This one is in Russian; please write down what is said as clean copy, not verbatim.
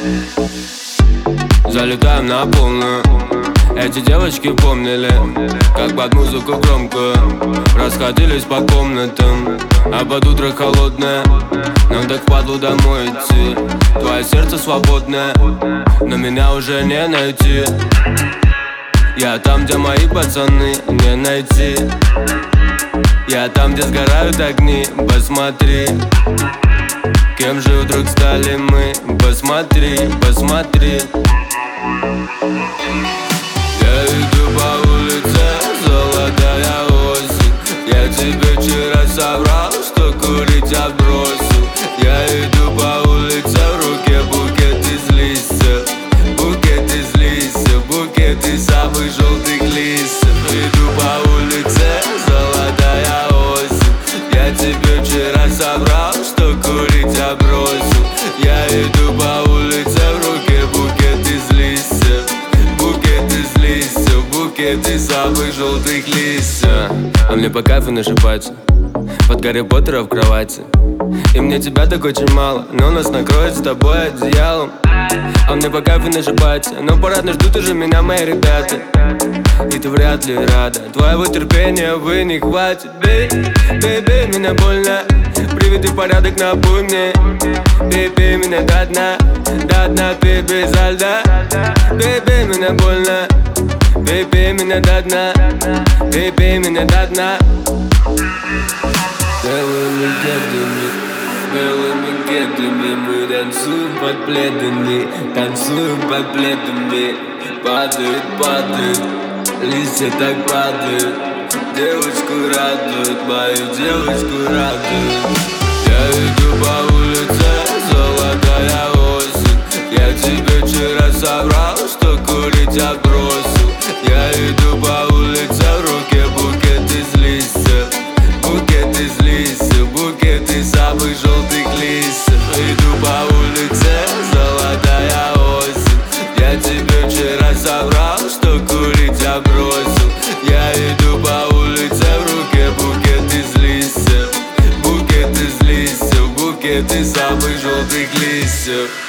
Залетаем на полную. Эти девочки помнили, как под музыку громко расходились по комнатам, а под утро холодное нам так впадло домой идти. Твое сердце свободное, но меня уже не найти. Я там, где мои пацаны, не найти. Я там, где сгорают огни, посмотри. Кем же вдруг стали мы? Посмотри, посмотри. Я иду по улице, золотая осень. Я тебе вчера соврал, что курить я бросил. Я иду по улице, в руке букет из листьев. Букет из листьев, букет из самых желтых листьев. Иду по улице, золотая осень. Я тебе вчера соврал, что курить я бросил. Я иду по улице, в руке букет из листьев. Букет из листьев, букет из самых желтых листьев. А мне по кайфу нашипать под Гарри Поттера в кровати. И мне тебя так очень мало, но нас накроет с тобой одеялом. А мне по кайфу нашипать, но парадно ждут уже меня мои ребята. И ты вряд ли рада, твоего терпения, увы, не хватит. Бей, меня больно, приведи порядок, напой мне. Бей, меня до дна, пей безо льда. Бей, меня больно, бей, меня до дна. Бей, меня до дна. Белыми кедами мы танцуем под пледами, танцуем под пледами. Падает, листья так падают. Девочку радует, мою девочку радует. Я иду по улице, золотая осень. Я тебе вчера соврал, что курить я бросил. Я иду по улице, в руке букет из листьев. Букет из листьев, букет из самых желтых листьев. Иду по улице, золотая осень. Я тебе вчера соврал, что курить я бросил. Я иду по улице, в руке букет из листьев. Букет из листьев, букет из самых желтых листьев.